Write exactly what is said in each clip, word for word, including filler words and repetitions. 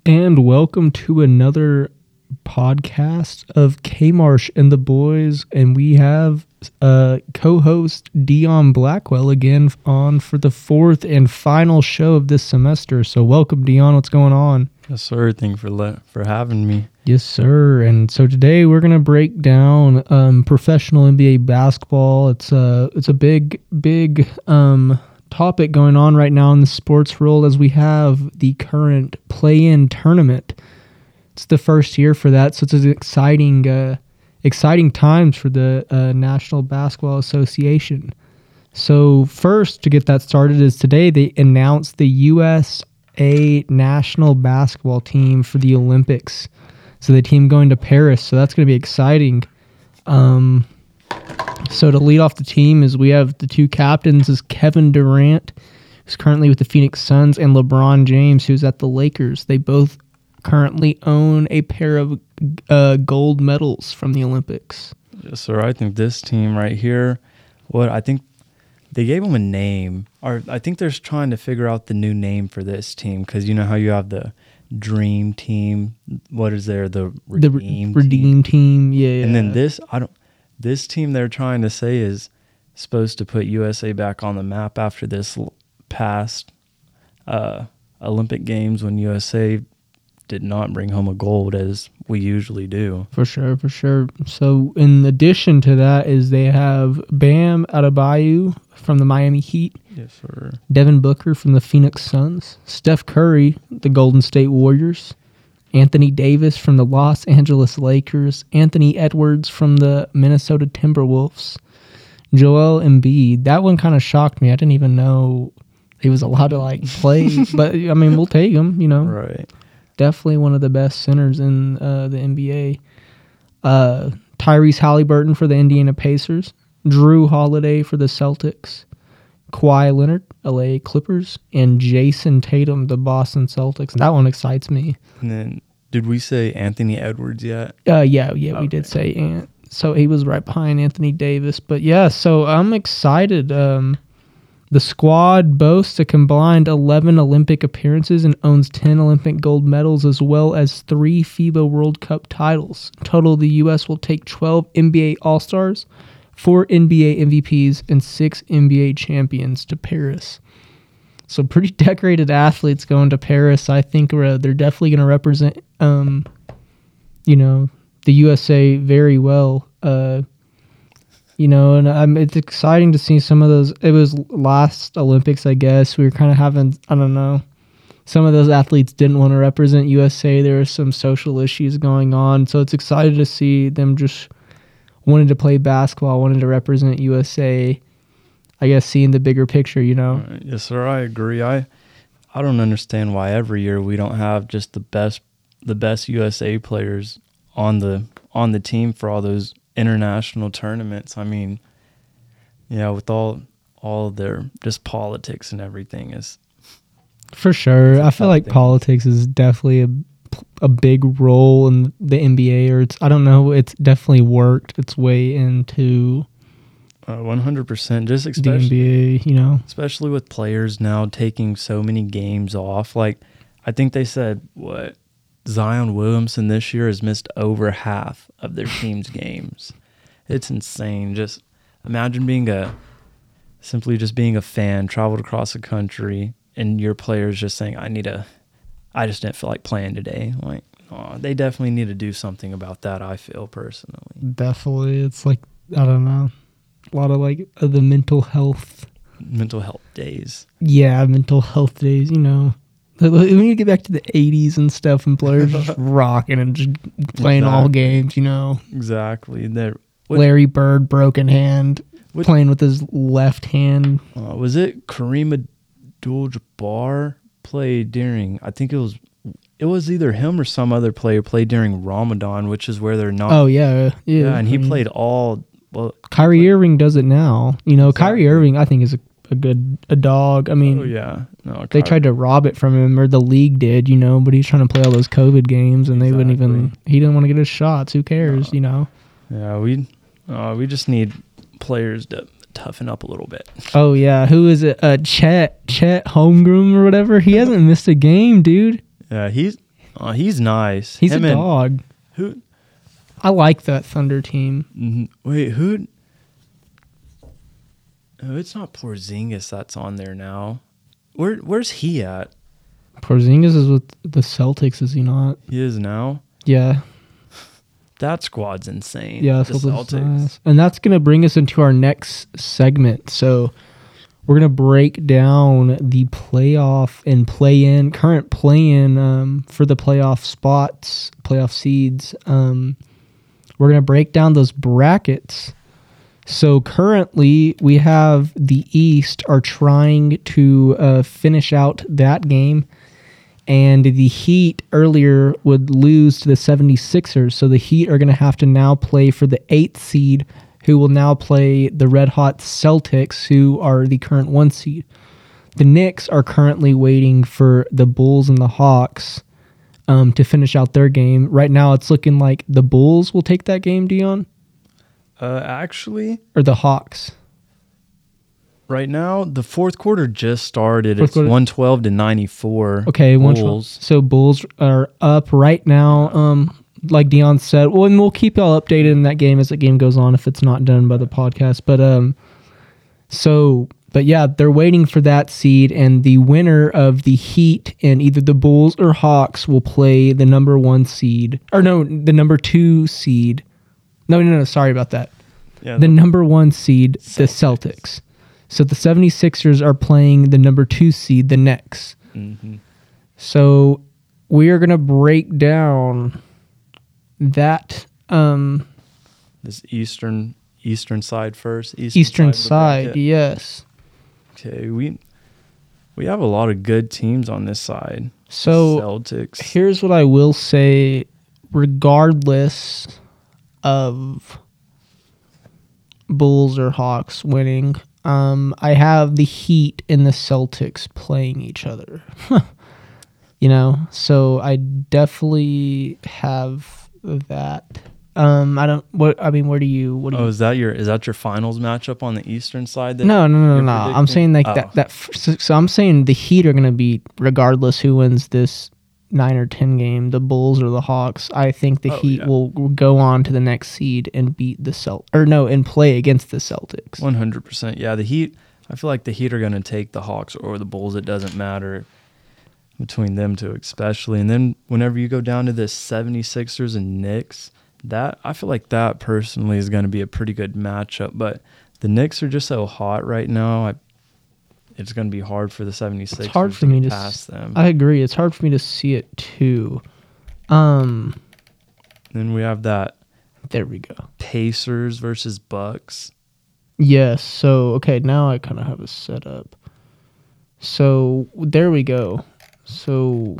And welcome to another podcast of K-Marsh and the Boys. And we have uh, co-host Dion Blackwell again on for the fourth and final show of this semester. So welcome, Dion. What's going on? Yes, sir. Thank you for, le- for having me. Yes, sir. And so today we're going to break down um, professional N B A basketball. It's a, it's a big, big... Um, topic going on right now in the sports world as we have the current play-in tournament. It's the first year for that, so it's an exciting, uh, exciting times for the uh, National Basketball Association. So first, to get that started, is today they announced the U S A national basketball team for the Olympics. So the team going to Paris, so that's going to be exciting. Um... So to lead off the team is we have the two captains is Kevin Durant, who's currently with the Phoenix Suns, and LeBron James, who's at the Lakers. They both currently own a pair of uh, gold medals from the Olympics. Yes, sir. I think this team right here, what I think they gave them a name, or I think they're trying to figure out the new name for this team because you know how you have the Dream Team. What is there? The Redeem The Redeem Team, team yeah, yeah. And then this, I don't. This team they're trying to say is supposed to put U S A back on the map after this past uh, Olympic Games when U S A did not bring home a gold as we usually do. For sure, for sure. So in addition to that is they have Bam Adebayo from the Miami Heat. Yes, sir. Devin Booker from the Phoenix Suns. Steph Curry, the Golden State Warriors. Anthony Davis from the Los Angeles Lakers, Anthony Edwards from the Minnesota Timberwolves, Joel Embiid. That one kind of shocked me. I didn't even know he was allowed to like play, but I mean, we'll take him, you know. Right. Definitely one of the best centers in uh, the N B A. Uh, Tyrese Halliburton for the Indiana Pacers, Drew Holiday for the Celtics, Kawhi Leonard, L A Clippers, and Jason Tatum, the Boston Celtics. That one excites me. And then, did we say Anthony Edwards yet? Uh, yeah, yeah, okay. We did say Ant. So he was right behind Anthony Davis. But yeah, so I'm excited. Um, the squad boasts a combined eleven Olympic appearances and owns ten Olympic gold medals as well as three FIBA World Cup titles. In total, the U S will take twelve N B A All-Stars, four N B A M V Ps, and six N B A champions to Paris. So pretty decorated athletes going to Paris. I think uh, they're definitely going to represent, um, you know, the U S A very well. Uh, you know, and um, it's exciting to see some of those. It was last Olympics, I guess. We were kind of having, I don't know, some of those athletes didn't want to represent U S A. There were some social issues going on. So it's exciting to see them just wanted to play basketball, wanted to represent U S A. I guess seeing the bigger picture, you know. Uh, yes, sir. I agree. I I don't understand why every year we don't have just the best the best U S A players on the on the team for all those international tournaments. I mean, yeah, with all all their just politics and everything is for sure. I feel like thing. Politics is definitely a a big role in the N B A, or it's I don't know. It's definitely worked its way into. Uh, one hundred percent, just especially, the N B A, you know. Especially with players now taking so many games off. Like, I think they said, what, Zion Williamson this year has missed over half of their team's games. It's insane. Just imagine being a, simply just being a fan, traveled across the country, and your players just saying, I need a, I just didn't feel like playing today. Like, oh, they definitely need to do something about that, I feel, personally. Definitely. It's like, I don't know. A lot of like uh, the mental health, mental health days. Yeah, mental health days. You know, when you get back to the eighties and stuff, and players just rocking and just playing exactly. all games. You know, exactly. There, Larry Bird, broken hand, what, playing with his left hand. Uh, was it Kareem Abdul-Jabbar played during? I think it was. It was either him or some other player played during Ramadan, which is where they're not. Oh yeah, yeah. Yeah, and he played all. Well, Kyrie like, Irving does it now. You know, exactly. Kyrie Irving, I think, is a, a good a dog. I mean, oh, yeah. No, they Kyrie. tried to rob it from him, or the league did, you know, but he's trying to play all those COVID games, and they exactly. wouldn't even, he didn't want to get his shots. Who cares, no. you know? Yeah, we uh, we just need players to toughen up a little bit. Oh, yeah. Who is it? Uh, Chet, Chet Holmgren or whatever. He hasn't missed a game, dude. Yeah, he's Uh, he's nice. He's Him a and- dog. Who? I like that Thunder team. mhm, Wait, who? Oh, it's not Porzingis that's on there now. Where Where's he at? Porzingis is with the Celtics, is he not? He is now. Yeah. That squad's insane. Yeah, the Celtics. Celtics. Nice. And that's going to bring us into our next segment. So we're going to break down the playoff and play-in, current play-in um, for the playoff spots, playoff seeds. Um, we're going to break down those brackets. So currently we have the East are trying to uh, finish out that game. And the Heat earlier would lose to the seventy-sixers. So the Heat are going to have to now play for the eighth seed, who will now play the Red Hot Celtics, who are the current one seed. The Knicks are currently waiting for the Bulls and the Hawks um, to finish out their game. Right now it's looking like the Bulls will take that game, Dion, Uh, actually, or the Hawks. right now the fourth quarter just started. Fourth It's quarter- one twelve to ninety-four. Okay, one Bulls. so Bulls are up right now. Um, like Dion said, well, and we'll keep y'all updated in that game as the game goes on if it's not done by the podcast. But um, so but yeah, they're waiting for that seed, and the winner of the Heat and either the Bulls or Hawks will play the number one seed, or no, the number two seed. No, no, no, sorry about that. Yeah, The number one seed, the Celtics. So the seventy-sixers are playing the number two seed, the Knicks. mhm. So we are going to break down that um, This eastern eastern side first. Eastern, eastern of the side, bracket. yes. Okay, we we have a lot of good teams on this side. So Celtics. here's what I will say, regardless of Bulls or Hawks winning, um, I have the Heat and the Celtics playing each other. You know, so I definitely have that. Um, I don't. What I mean, where do you? What do you? Oh, is that your is that your finals matchup on the eastern side? That No, no, no, no, you're no. I'm predicting? saying like Oh. that. That f- so, so I'm saying the Heat are going to beat regardless who wins this nine or ten game, the Bulls or the Hawks. I think the Oh, Heat yeah. will, will go on to the next seed and beat the Celt or no, and play against the Celtics. One hundred percent. Yeah, the Heat. I feel like the Heat are going to take the Hawks or the Bulls. It doesn't matter between them two, especially. And then whenever you go down to the seventy-sixers and Knicks, that I feel like that personally is going to be a pretty good matchup. But the Knicks are just so hot right now. I, it's going to be hard for the seventy-sixers It's hard for to me get to. past s- them. I agree. It's hard for me to see it too. Um, Then we have that there we go. Pacers versus Bucks. Yes. So okay, now I kind of have a setup. So there we go. So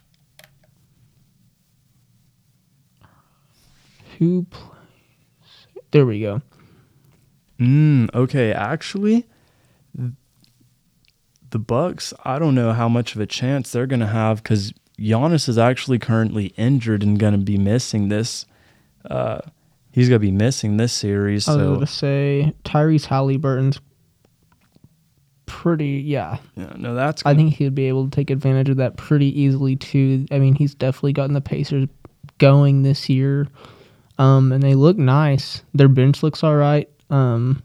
who plays? There we go. Mm, okay, actually, th- the Bucks. I don't know how much of a chance they're going to have because Giannis is actually currently injured and going to be missing this. Uh, he's going to be missing this series. I was So going to say Tyrese Halliburton's pretty. Yeah, yeah, no, that's. I think he'd be able to take advantage of that pretty easily too. I mean, he's definitely gotten the Pacers going this year, um, and they look nice. Their bench looks all right. Um,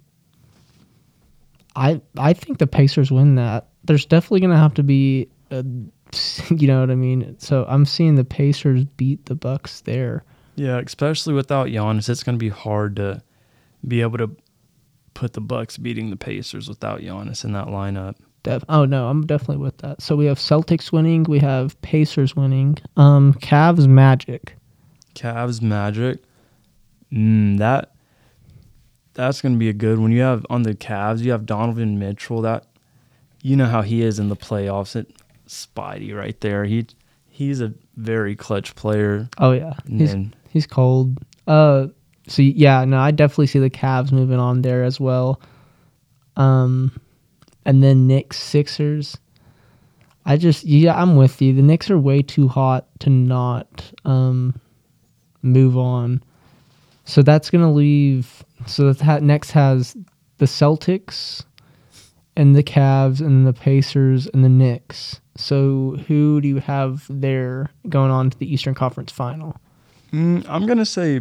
I I think the Pacers win that. There's definitely gonna have to be, a, you know what I mean. So I'm seeing the Pacers beat the Bucks there. Yeah, especially without Giannis, it's going to be hard to be able to put the Bucks beating the Pacers without Giannis in that lineup. Def- oh no, I'm definitely with that. So we have Celtics winning, we have Pacers winning, um, Cavs Magic. Cavs Magic. Mm, that that's going to be a good one. You have on the Cavs, you have Donovan Mitchell. That you know how he is in the playoffs. It Spidey right there. He he's a very clutch player. Oh yeah, And he's then he's cold. Uh, so yeah, no, I definitely see the Cavs moving on there as well. Um, and then Knicks Sixers. I just yeah, I'm with you. The Knicks are way too hot to not um move on. So that's gonna leave. So that ha- next has the Celtics and the Cavs and the Pacers and the Knicks. So who do you have there going on to the Eastern Conference Final? Mm, I'm going to say,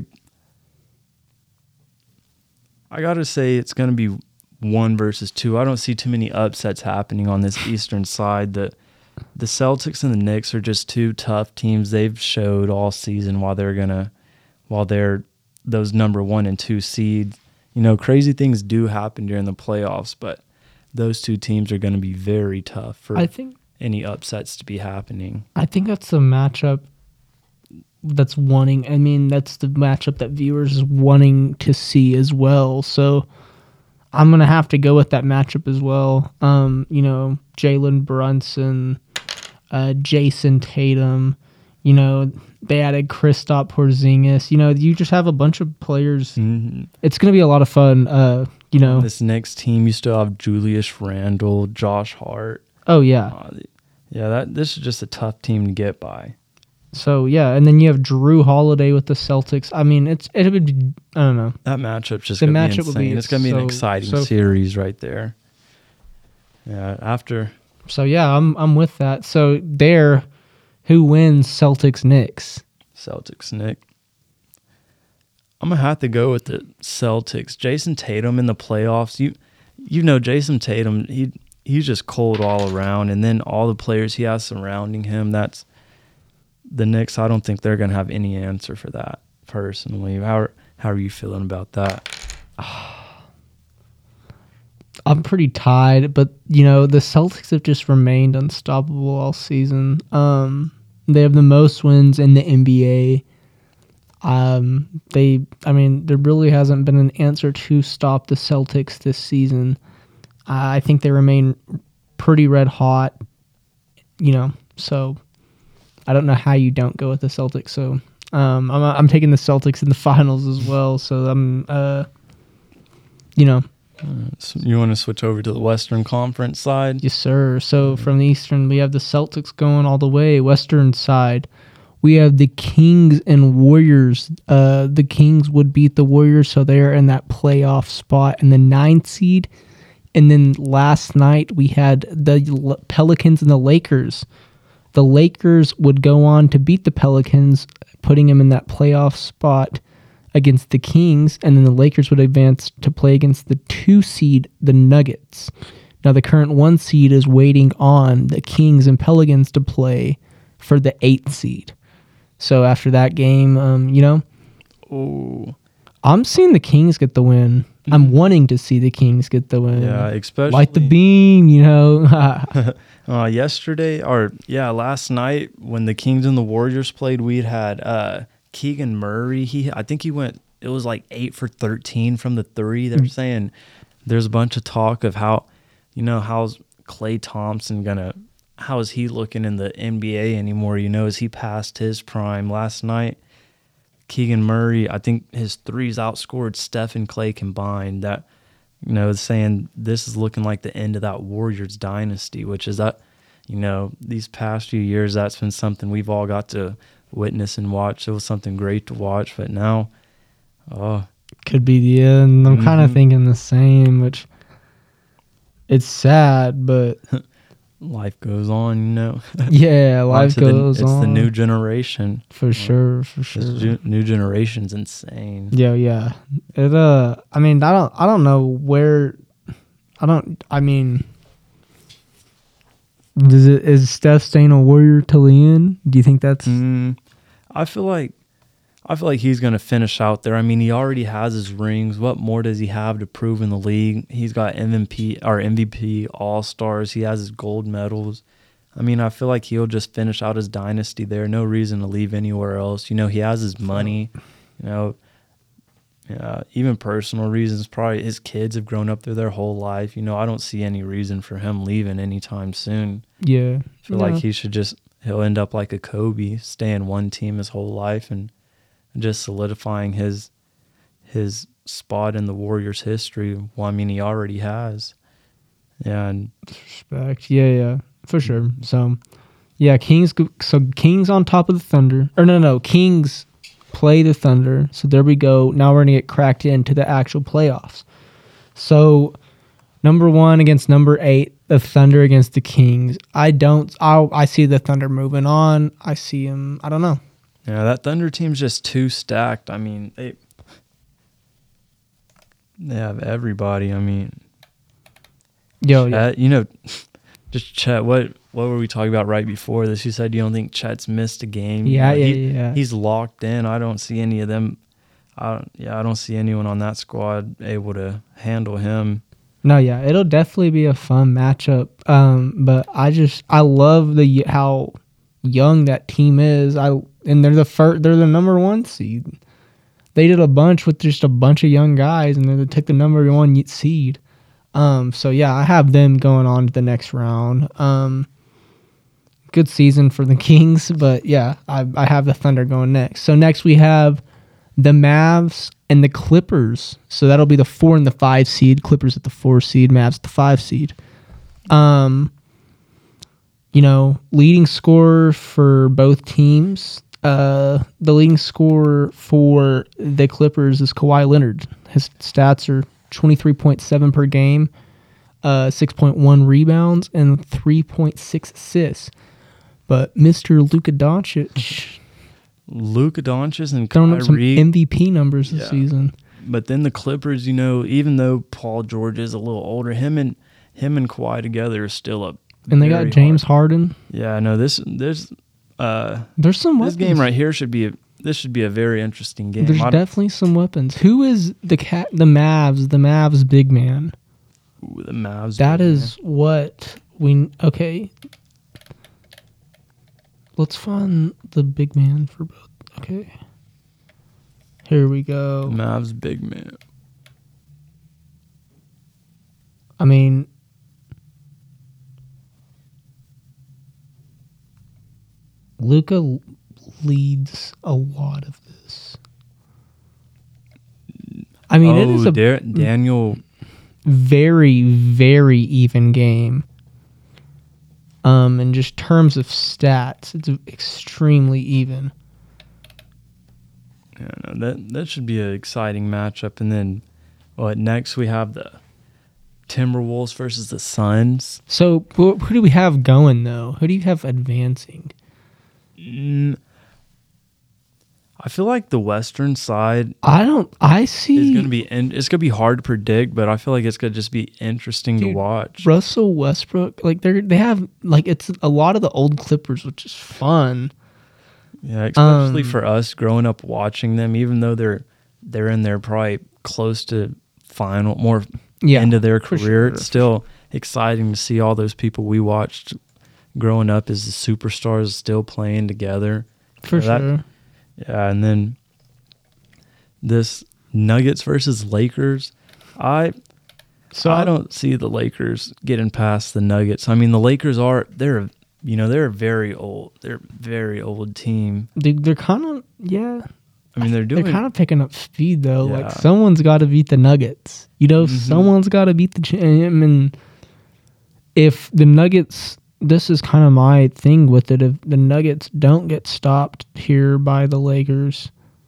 I got to say it's going to be one versus two. I don't see too many upsets happening on this Eastern side. The, the Celtics and the Knicks are just two tough teams. They've showed all season while they're going to, while they're those number one and two seeds. You know, crazy things do happen during the playoffs, but those two teams are going to be very tough for I think any upsets to be happening. I think that's the matchup that's wanting. I mean, that's the matchup that viewers is wanting to see as well. So I'm gonna have to go with that matchup as well. Um, you know, Jalen Brunson, uh, Jason Tatum. You know, they added Kristaps Porzingis. You know, you just have a bunch of players. Mm-hmm. It's gonna be a lot of fun. Uh, you know, This next team, you still have Julius Randle, Josh Hart. oh yeah. Uh, yeah, that this is just a tough team to get by. So yeah, and then you have Drew Holiday with the Celtics. I mean, it's it would be I don't know. That matchup's just The gonna matchup be will insane. be It's gonna be an so- exciting so- series right there. Yeah, after So yeah, I'm I'm with that. So there, who wins Celtics Knicks? Celtics, Nick. I'm gonna have to go with the Celtics. Jason Tatum in the playoffs. You you know Jason Tatum, he he's just cold all around, and then all the players he has surrounding him, that's the Knicks. I don't think they're gonna have any answer for that personally. How are, how are you feeling about that? I'm pretty tied, but you know the Celtics have just remained unstoppable all season. Um, they have the most wins in the N B A. Um, they, I mean, there really hasn't been an answer to stop the Celtics this season. I think they remain pretty red hot. You know, so I don't know how you don't go with the Celtics. So um, I'm I'm taking the Celtics in the finals as well. So I'm, uh, you know. So you want to switch over to the Western Conference side? Yes, sir. So from the Eastern, we have the Celtics going all the way. Western side, we have the Kings and Warriors. Uh, the Kings would beat the Warriors, so they're in that playoff spot in the ninth seed. And then last night, we had the L- Pelicans and the Lakers. The Lakers would go on to beat the Pelicans, putting them in that playoff spot against the Kings, and then the Lakers would advance to play against the two seed, the Nuggets. Now the current one seed is waiting on the Kings and Pelicans to play for the eighth seed. So after that game, um, you know, Oh, I'm seeing the Kings get the win. I'm wanting to see the Kings get the win. yeah, especially Light the beam, you know. uh, yesterday, or yeah, last night when the Kings and the Warriors played, we had uh, Keegan Murray. He, I think he went. It was like eight for thirteen from the three. They're saying there's a bunch of talk of how, you know, how's Klay Thompson gonna, how is he looking in the N B A anymore? You know, is he past his prime? Last night, Keegan Murray, I think his threes outscored Steph and Klay combined. That, you know, is saying this is looking like the end of that Warriors dynasty, which is that, you know, these past few years, that's been something we've all got to witness and watch. It was something great to watch, but now, oh, Could be the end. I'm kind of Mhm. thinking the same, which it's sad, but life goes on, you know. yeah, life Onto the- goes it's on. the new generation. for sure, for sure. This ju- new generation's insane. Yeah, yeah. It uh I mean, I don't I don't know where I don't I mean does it is Steph staying a Warrior till the end? Do you think that's Mm, I feel like I feel like he's going to finish out there. I mean, he already has his rings. What more does he have to prove in the league? He's got M V P or M V P, All-Stars. He has his gold medals. I mean, I feel like he'll just finish out his dynasty there. No reason to leave anywhere else. You know, he has his money. You know, yeah, even personal reasons. Probably his kids have grown up there their whole life. You know, I don't see any reason for him leaving anytime soon. yeah. I feel Yeah. like he should just, he'll end up like a Kobe, stay in one team his whole life and just solidifying his his spot in the Warriors' history. Well, I mean, he already has. Yeah, and Respect. Yeah, yeah. For sure. So yeah, Kings go- so Kings on top of the Thunder. Or no, no, Kings play the Thunder. So there we go. Now we're going to get cracked into the actual playoffs. So number one against number eight, the Thunder against the Kings. I don't. I I see the Thunder moving on. I see him. I don't know. Yeah, that Thunder team's just too stacked. I mean, they they have everybody. I mean, Yo, Chet, you know, just Chet. What what were we talking about right before this? You said you don't think Chet's missed a game. Yeah, You know, yeah, he- yeah. He's locked in. I don't see any of them. I don't, yeah, I don't see anyone on that squad able to handle him. No, yeah, it'll definitely be a fun matchup. Um, but I just I love the how young that team is. I and they're the first, they're the number one seed. They did a bunch with just a bunch of young guys, and then they took the number one seed. Um, so yeah, I have them going on to the next round. Um, good season for the Kings, but yeah, I I have the Thunder going next. So next we have the Mavs and the Clippers. So that'll be the four and the five seed. Clippers at the four seed, Mavs at the five seed. Um, you know, leading scorer for both teams. Uh, the leading scorer for the Clippers is Kawhi Leonard. His stats are twenty-three point seven per game, uh, six point one rebounds, and three point six assists. But Mister Luka Doncic Luka Doncic and throwing up some Kyrie. M V P numbers this Yeah. season. But then the Clippers, you know, even though Paul George is a little older, him and him and Kawhi together is still a And they got very James hard- Harden. Yeah, no, this this uh There's some this weapons. game right here should be a, this should be a very interesting game. There's I- definitely some weapons. Who is the cat? The Mavs. The Mavs big man. Ooh, the Mavs. That big is what we okay. Let's find the big man for both. Okay. Here we man. go. Mavs big man. I mean, Luca leads a lot of this. I mean, it is oh, a Dar- Daniel. very, very even game. Um, in just terms of stats, it's extremely even. Yeah, no, that that should be an exciting matchup. And then, well, next we have the Timberwolves versus the Suns. So, who, who do we have going though? Who do you have advancing? Mm, I feel like the Western side I don't. I is see going to be in, it's going to be hard to predict, but I feel like it's going to just be interesting Dude, to watch. Russell Westbrook. Like they they have like it's a lot of the old Clippers, which is fun. Yeah, especially Um, for us growing up watching them, even though they're they're in their probably close to final, more Yeah, end of their for career. sure. It's still exciting to see all those people we watched growing up as the superstars still playing together. For that- sure. Yeah, and then this Nuggets versus Lakers. I So I don't see the Lakers getting past the Nuggets. I mean, the Lakers are they're you know they're a very old they're a very old team. They, they're kind of yeah. I mean, they're doing They're kind of picking up speed though. Yeah. Like someone's got to beat the Nuggets. You know, Mhm. someone's got to beat the. Ch- I mean, if the Nuggets, this is kind of my thing with it. If the Nuggets don't get stopped here by the Lakers,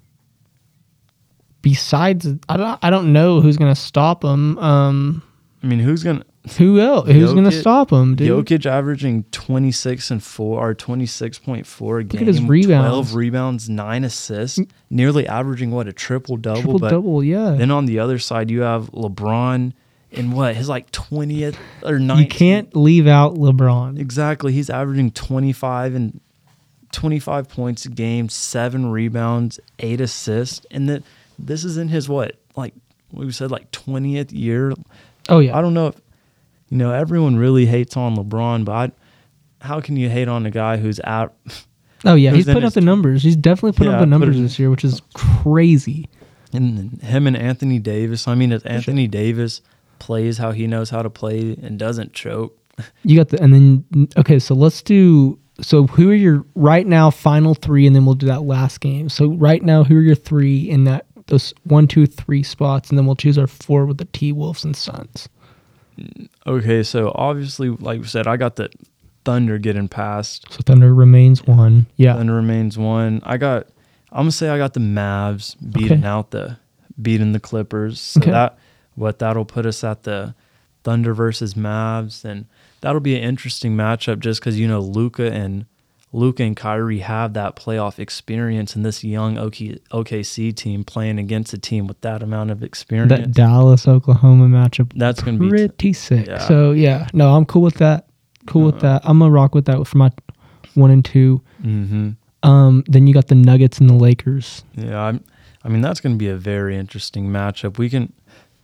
besides, I don't, I don't know who's gonna stop them. Um, I mean, who's gonna who else? Who's gonna Jokic- stop them, dude? Jokic averaging twenty six and four or twenty six point four a game. at his rebounds. twelve rebounds, nine assists, nearly averaging what a triple double. Triple But double, yeah. then on the other side, you have LeBron in what his like twentieth or nineteenth. You can't leave out LeBron. Exactly. He's averaging twenty-five and twenty-five points a game, seven rebounds, eight assists. And that this is in his what? Like we said, like twentieth year. Oh yeah. I don't know if you know, everyone really hates on LeBron, but I, how can you hate on a guy who's out Oh yeah, who's he's in putting up his the team? numbers. He's definitely putting Yeah, up the numbers putting- this year, which is crazy. and him and Anthony Davis. I mean, if Anthony Davis plays how he knows how to play and doesn't choke. You got the and then okay, so let's do so who are your right now final three and then we'll do that last game. So right now who are your three in that those one, two, three spots, and then we'll choose our four with the T Wolves and Suns. Okay, so obviously, like we said, I got the Thunder getting past. So Thunder remains one. Yeah. Thunder remains one. I got. I'm gonna say I got the Mavs beating Okay. out the beating the Clippers. So Okay. that what that'll put us at the Thunder versus Mavs, and that'll be an interesting matchup just because, you know, Luka and Luka and Kyrie have that playoff experience, and this young OK, OKC team playing against a team with that amount of experience. That Dallas Oklahoma matchup, That's gonna be pretty t- sick. yeah. So yeah, no, I'm cool with that. Cool with Uh, that. I'm gonna rock with that for my one and two. Mm-hmm. Um, then you got the Nuggets and the Lakers. Yeah, I'm, I mean that's going to be a very interesting matchup. We can,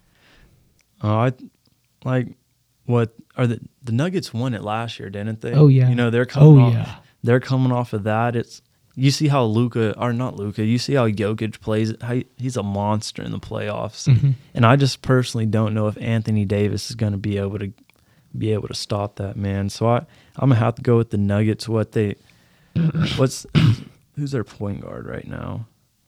uh, I like what are the the Nuggets won it last year, didn't they? Oh, yeah. You know they're coming. Oh off, yeah. They're coming off of that. It's you see how Luka or not Luka. You see how Jokic plays. How he, he's a monster in the playoffs. Mhm. And I just personally don't know if Anthony Davis is going to be able to be able to stop that man. So I I'm gonna have to go with the Nuggets. What they what's who's their point guard right now?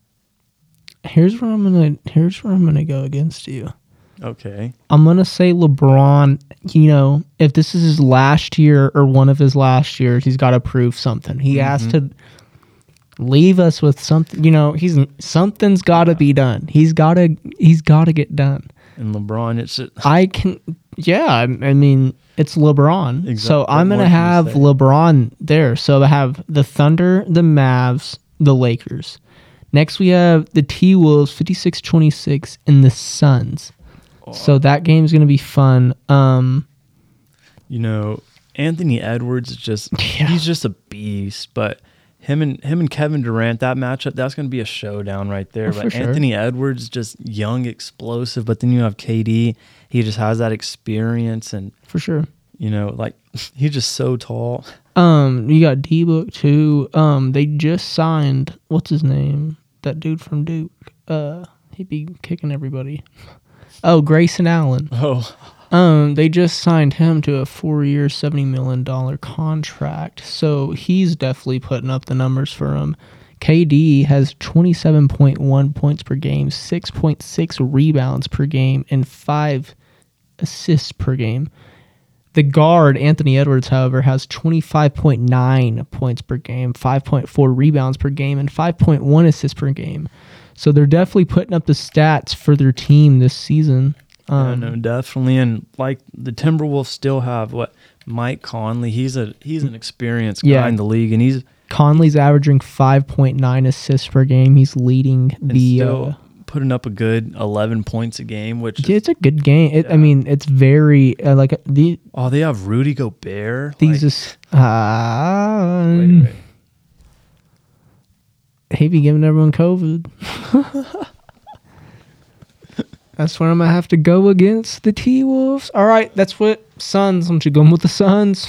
Here's where I'm gonna. Here's where I'm gonna go against you. Okay. I'm gonna say LeBron. You know, if this is his last year or one of his last years, he's got to prove something. He has to leave us with something. You know, he's something's got to be done. He's got to. He's got to get done. And LeBron, it's just, I can. Yeah, I, I mean, it's LeBron. Exactly. So I'm What gonna can you have say? LeBron there. So I have the Thunder, the Mavs, the Lakers. Next we have the T-Wolves, fifty-six twenty-six, and the Suns. So that game's gonna be fun. Um, you know, Anthony Edwards is just Yeah. he's just a beast. But him and him and Kevin Durant, that matchup, that's going to be a showdown right there. Oh, for but sure. Anthony Edwards, just young, explosive. But then you have K D. He just has that experience, and for sure. you know, like he's just so tall. Um, you got D-Book too. Um, they just signed what's his name? That dude from Duke. Uh, he'd be kicking everybody. Oh, Grayson Allen. Oh, Um, they just signed him to a four-year, seventy million dollar contract. So he's definitely putting up the numbers for him. K D has twenty-seven point one points per game, six point six rebounds per game, and five assists per game. The guard, Anthony Edwards, however, has twenty-five point nine points per game, five point four rebounds per game, and five point one assists per game. So they're definitely putting up the stats for their team this season. Um, yeah, no, definitely. And like the Timberwolves still have what Mike Conley. He's a he's an experienced guy Yeah. in the league, and he's Conley's averaging five point nine assists per game. He's leading and the. still Uh, putting up a good eleven points a game. Which yeah, is, it's a good game. It, I Yeah. mean, it's very uh, like the oh, they have Rudy Gobert. these like, is. Uh, wait, wait. He be giving everyone COVID. That's where I'm gonna have to go against the T-Wolves. All right, that's what Suns. I'm just going with the Suns.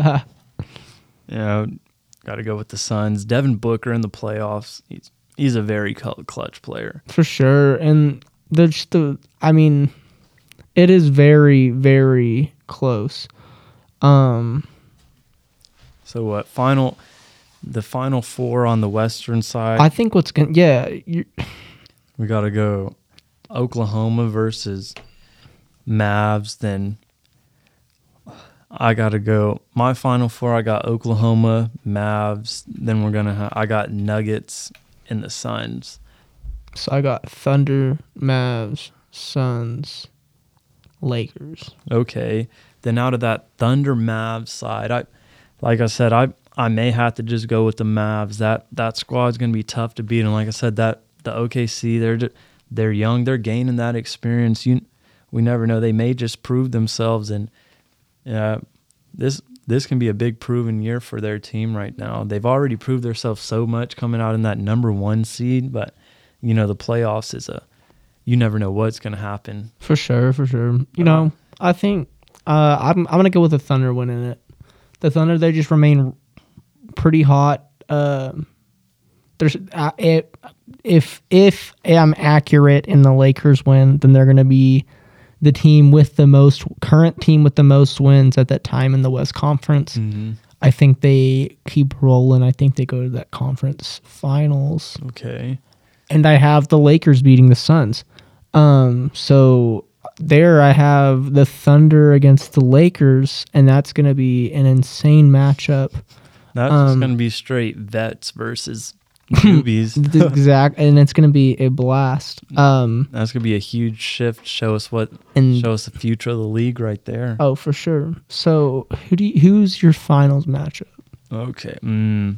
Yeah, got to go with the Suns. Devin Booker in the playoffs. He's he's a very cl- clutch player. For sure. And there's the, I mean, it is very, very close. Um, So what? Final, the final four on the Western side. I think what's going to, yeah, you we got to go Oklahoma versus Mavs. Then I got to go. My final four, I got Oklahoma, Mavs. Then we're going to have, I got Nuggets and the Suns. so I got Thunder, Mavs, Suns, Lakers. Okay. Then out of that Thunder Mavs side, I like I said, I I may have to just go with the Mavs. That that squad's gonna be tough to beat. And like I said, that the O K C, they're ju- they're young, they're gaining that experience. You we never know. They may just prove themselves, and uh, this this can be a big proven year for their team right now. They've already proved themselves so much coming out in that number one seed, but you know the playoffs is a you never know what's gonna happen. For sure, for sure. You Uh, know, I think uh, I'm I'm gonna go with the Thunder winning it. The Thunder, they just remain pretty hot. Um, there's uh, if if if I'm accurate and the Lakers win, then they're gonna be the team with the most current team with the most wins at that time in the West Conference. Mm-hmm. I think they keep rolling. I think they go to that conference finals. Okay. And I have the Lakers beating the Suns. Um, so there I have the Thunder against the Lakers, and that's going to be an insane matchup. That's Um, just going to be straight vets versus newbies. Exact, and it's gonna be a blast. Um, That's gonna be a huge shift. Show us what, and show us the future of the league right there. oh, for sure. So, who do you, who's your finals matchup? Okay. Mm.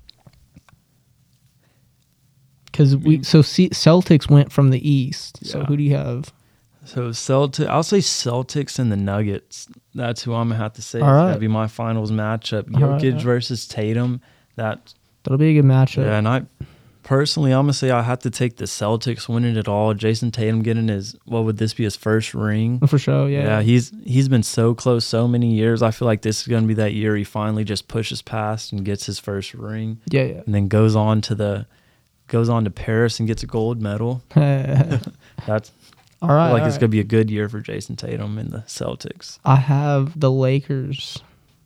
Because we so C- Celtics went from the East. So Yeah. who do you have? So Celtic, I'll say Celtics and the Nuggets. That's who I'm gonna have to say. All right. That'd be my finals matchup. All Jokic right. versus Tatum. That That'll be a good matchup. yeah, and I personally, I'm gonna say I have to take the Celtics winning it all. Jason Tatum getting his, what would this be, his first ring? For sure. Yeah. Yeah, he's he's been so close so many years. I feel like this is gonna be that year he finally just pushes past and gets his first ring, Yeah. Yeah. and then goes on to the goes on to Paris and gets a gold medal. That's All I right. feel like all it's right. gonna be a good year for Jason Tatum and the Celtics I have the Lakers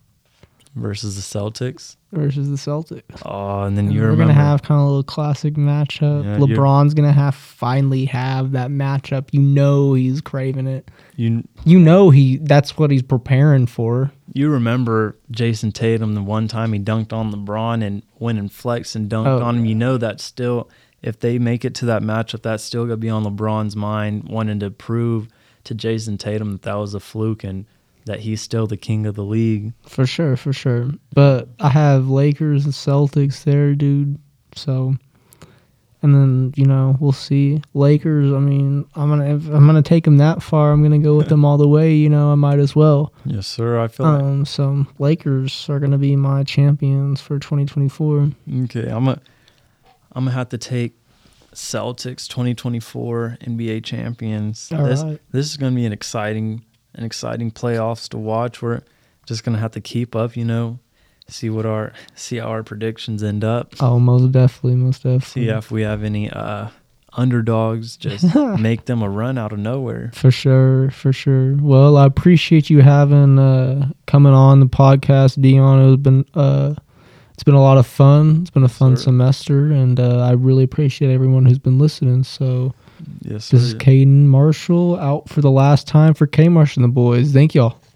versus the Celtics. versus the Celtics. Oh, and then And you we're remember gonna have kind of a little classic matchup. Yeah, you're- LeBron's gonna have finally have that matchup. You know he's craving it. you You know he that's what he's preparing for. you remember Jason Tatum the one time he dunked on LeBron and went and flexed and dunked Oh, on him. You know that still, if they make it to that matchup, that's still gonna be on LeBron's mind, wanting to prove to Jason Tatum that that was a fluke and that he's still the king of the league. For sure, for sure. But I have Lakers and Celtics there, dude. So, and then you know we'll see Lakers. I mean, I'm gonna if I'm gonna take them that far. I'm gonna go with them all the way. You know, I might as well. Yes, sir. I feel like Um, so Lakers are gonna be my champions for twenty twenty-four. okay. I'm a I'm gonna have to take Celtics twenty twenty-four N B A champions. All this right. this is gonna be an exciting an exciting playoffs to watch. We're just gonna have to keep up, you know, see what our see how our predictions end up. Oh, most definitely, most See definitely. if we have any uh, underdogs. Just make them a run out of nowhere. For sure, for sure. Well, I appreciate you having uh coming on the podcast, Dion. It's been uh it's been a lot of fun. It's been a fun Sir. semester, and uh, I really appreciate everyone who's been listening. So Yes, this is sir. Caden Marshall out for the last time for K Marsh and the boys. Thank y'all.